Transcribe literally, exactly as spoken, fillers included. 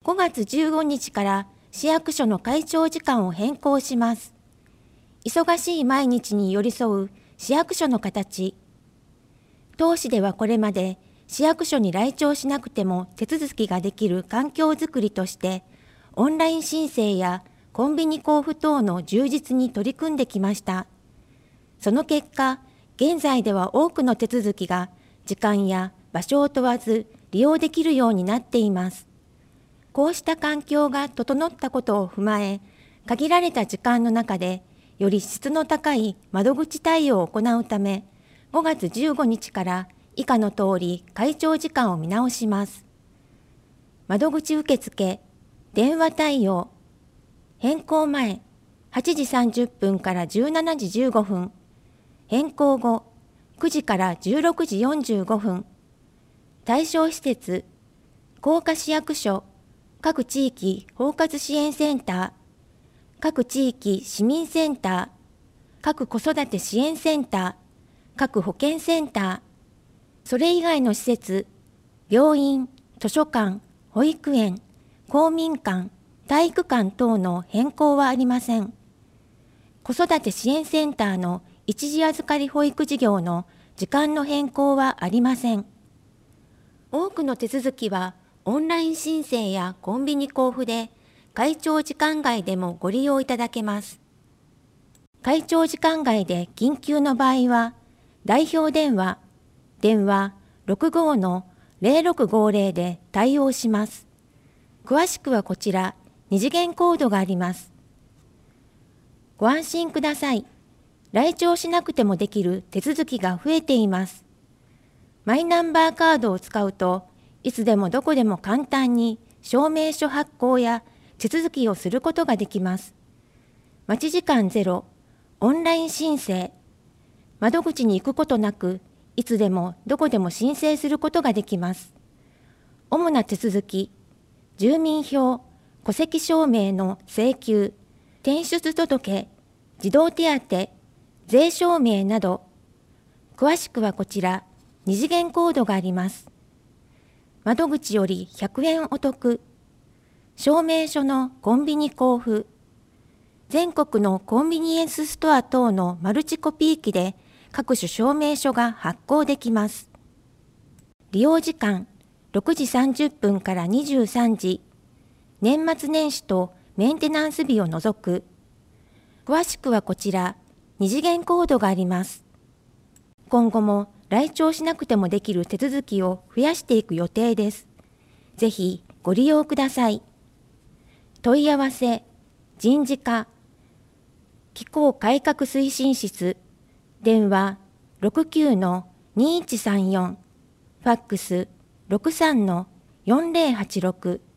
ごがつじゅうごにちから市役所の開庁時間を変更します。忙しい毎日に寄り添う市役所の形。当市ではこれまで市役所に来庁しなくても手続きができる環境づくりとして、オンライン申請やコンビニ交付等の充実に取り組んできました。その結果、現在では多くの手続きが時間や場所を問わず利用できるようになっています。こうした環境が整ったことを踏まえ、限られた時間の中でより質の高い窓口対応を行うため、ごがつじゅうごにちから以下の通り開庁時間を見直します。窓口受付、電話対応、変更前、はちじさんじゅっぷんからじゅうしちじじゅうごふん、変更後、くじからじゅうろくじよんじゅうごふん、対象施設、甲賀市役所、各地域包括支援センター、各地域市民センター、各子育て支援センター、各保健センター、それ以外の施設、病院、図書館、保育園、公民館、体育館等の変更はありません。子育て支援センターの一時預かり保育事業の時間の変更はありません。多くの手続きはオンライン申請やコンビニ交付で開庁時間外でもご利用いただけます。開庁時間外で緊急の場合は、代表電話、電話 ろくご の ゼロろくごゼロ で対応します。詳しくはこちら、二次元コードがあります。ご安心ください。来庁しなくてもできる手続きが増えています。マイナンバーカードを使うと、いつでもどこでも簡単に証明書発行や手続きをすることができます。待ち時間ゼロ、オンライン申請、窓口に行くことなく、いつでもどこでも申請することができます。主な手続き、住民票、戸籍証明の請求、転出届、児童手当、税証明など、詳しくはこちら、二次元コードがあります。窓口よりひゃくえんお得、証明書のコンビニ交付、全国のコンビニエンスストア等のマルチコピー機で各種証明書が発行できます。利用時間ろくじさんじゅっぷんからにじゅうさんじ、年末年始とメンテナンス日を除く。詳しくはこちら、二次元コードがあります。今後も来庁しなくてもできる手続きを増やしていく予定です。ぜひご利用ください。問い合わせ、人事課、機構改革推進室、電話 ろくきゅうのにいちさんよん、ファックス ろくさんのよんぜろはちろく。